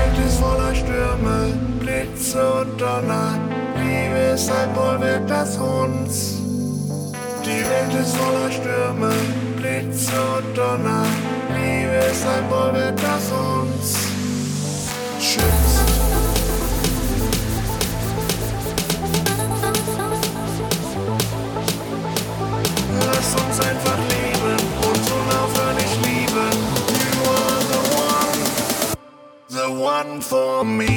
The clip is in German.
Welt ist voller Stürme, Blitze und Donner. Liebe ist ein Bollwerk, das uns. Die Welt ist voller Stürme, Blitze und Donner. Liebe ist ein Bollwerk, das uns schützt. Lass uns einfach leben und unaufhörlich lieben. You are the one for me.